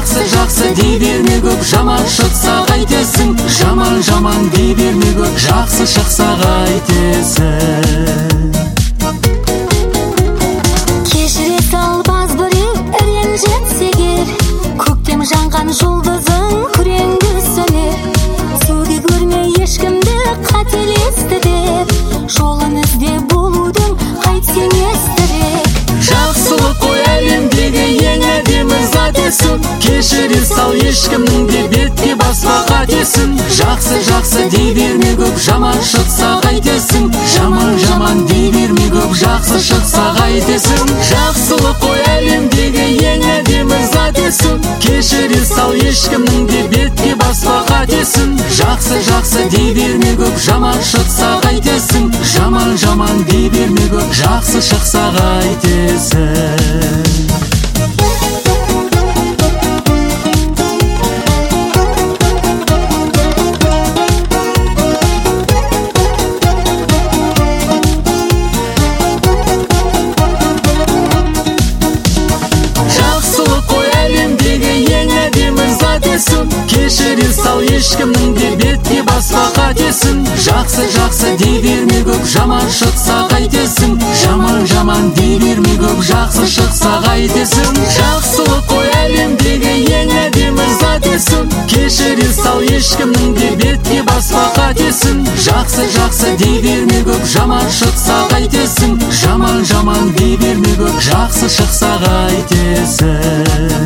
жақсы дей берме көп, жаман шықса қайтесің. Жаман дей берме көп, жақсы шықса қайтесің. Кешіре сал баз біреу ренжітсе егер, көктем жанған жұлдызың күреңді сөнер. Суды көрме ешкімді қателесті деп, жолын ізде болудың қайтсең естірек. Жақсылық қой әлемдегі ең әдемі зат есім. Кешіре сал ешкімнің де бетке баспа қатесін. Жақсы дей берме көп, жаман шықса қайтесің. Жаман дей берме көп, жақсы шықса қайтесің. Жақсылық қой әлемдегі ең әдемі зат есім. Кешіре сал ешкімнің де бетке баспа қатесін. Жақсы дей берме көп, жаман шықса қайтесің. Жаман дей берме көп, жақсы шықса қайтесің. Кешіре сал ешкімнің де бетке баспа қатесін. Жақсы дей берме көп, жаман шықса қайтесің. Жаман дей берме көп, жақсы шықса қайтесің. Жақсылық қой әлемдегі ең әдемі зат есім. Кешіре сал ешкімнің де бетке баспа қатесін. Жақсы дей берме көп, жаман шықса қайтесің. Жаман дей берме көп, жақсы шықса қайтесің.